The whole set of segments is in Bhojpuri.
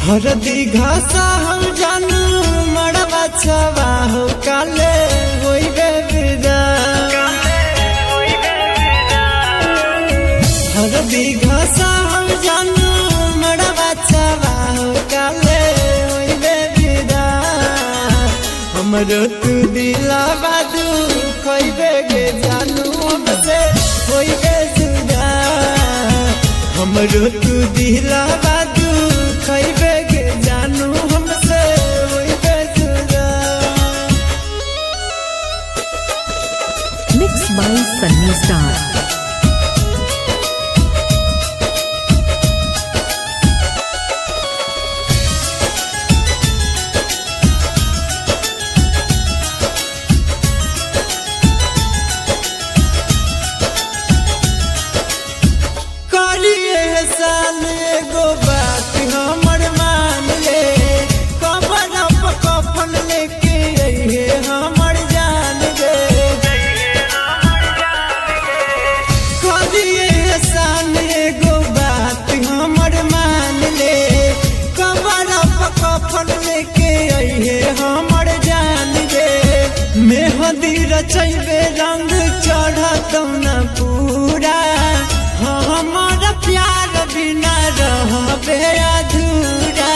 हरदी घासा हम जानू मड़वा छवा हो काले होइबे विदा। हरदी घासा हम जानू मड़वा छवा हो काले होइबे विदा। हमरो तू दिलावा दुख होइबे गे जानू हमसे होइबे जुदा। हमरो तू दिलावा दुख होइबे गे जानू हमसे होइबे जुदा। Mixed by Sunny Star. साल एगो बात हमर मान ले, कफन कफन लेके अइहे हमर जान गे। करिए एहसान एगो बात हमर मान ले, कफन कफन लेके अइहे हमर जान गे। मेहंदी रचैबे रंग चढ़तौ न पूरा, हमारा प्यार बिना रहबे अधूरा।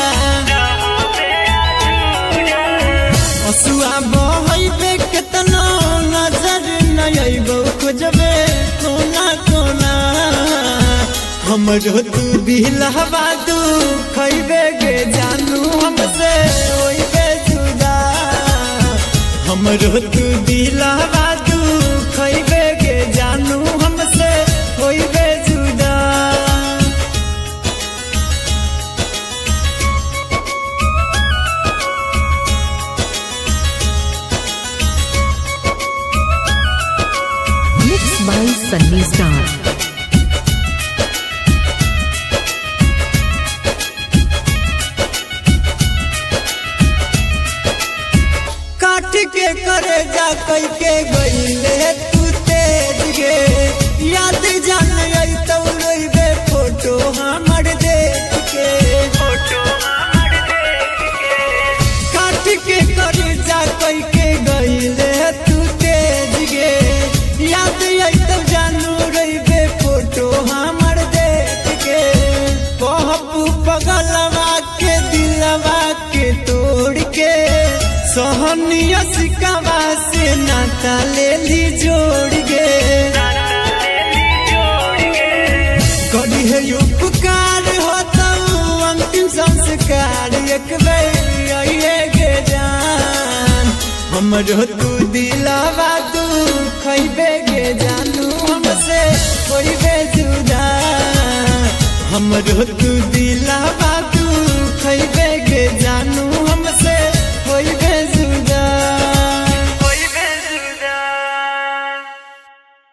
हसुआ बहैबे केतनो नजर न अइबो खोजबे कोना कोना। हमरो तू दिलवा दुख होइबे गे जानू हमसे होइबे जुदा। हमरो तू दिलवा दुख होइबे गे जानू हमसे होइबे जुदा। Mixed by Sunny Star. काट के करे जा कई के गईले तू तेज गे। याद जान आई तो रोइबे फोटो हमर देख के। काट के करे जा कई के गईले तू तेज गे। याद आई तो जानू रोइबे फोटो हमर देख के। कहबू पगलवा के दिलवा के तोड़ के, सहनिया सिकावा से नाता ले ली जोड़ गे। करी है उपकार होता अंतिम संस्कार एक बेर आइए गे जान। हमरो तू दिलावा दुख होइबे गे जानू हमसे होइबे जुदा। हमरो तू दिलावा